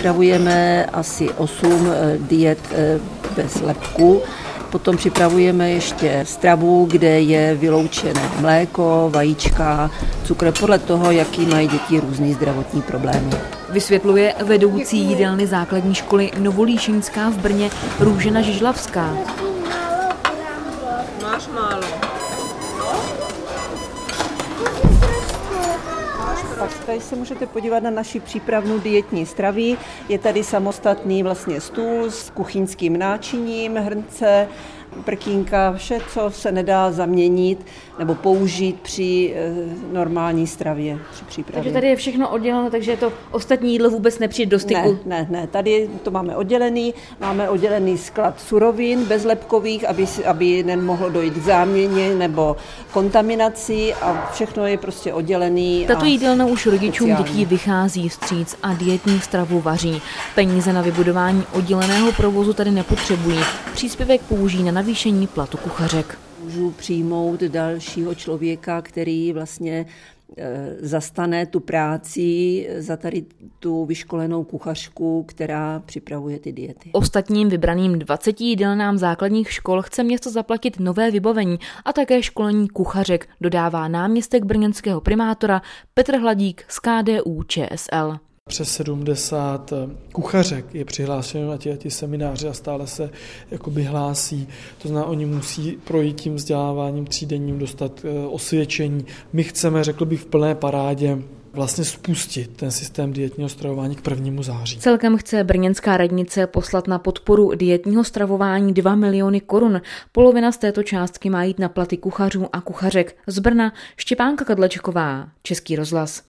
připravujeme asi 8 diet bez lepku. Potom připravujeme ještě stravu, kde je vyloučené mléko, vajíčka, cukr, podle toho, jaký mají děti různý zdravotní problémy. Vysvětluje vedoucí jídelny základní školy Novolíšiňská v Brně Růžena Žižlavská. Máš málo. Tak tady se můžete podívat na naši přípravnou dietní stravy. Je tady samostatný vlastně stůl s kuchyňským náčiním, hrnce, prkínka, vše, co se nedá zaměnit nebo použít při normální stravě, při přípravě. Takže tady je všechno odděleno, takže to ostatní jídlo vůbec nepřijde do styku? Ne, tady to máme oddělený sklad surovin bezlepkových, aby nemohlo dojít k záměně nebo kontaminaci a všechno je prostě oddělený. Tato jídelna už rodičům dětí vychází vstříc a dietní stravu vaří. Peníze na vybudování odděleného provozu tady nepotřebují. Příspěvek použijí na navýšení platu kuchařek. Můžu přijmout dalšího člověka, který vlastně zastane tu práci za tady tu vyškolenou kuchařku, která připravuje ty diety. Ostatním vybraným 20 jídelnám základních škol chce město zaplatit nové vybavení a také školení kuchařek, dodává náměstek brněnského primátora Petr Hladík z KDU-ČSL. Přes 70 kuchařek je přihlášeno na ti semináře a stále se jakoby hlásí. To znamená, oni musí projít tím vzděláváním třídenním, dostat osvědčení. My chceme, řekl bych, v plné parádě vlastně spustit ten systém dietního stravování k 1. září. Celkem chce brněnská radnice poslat na podporu dietního stravování 2 miliony korun. Polovina z této částky má jít na platy kuchařů a kuchařek. Z Brna Štěpánka Kadlečková, Český rozhlas.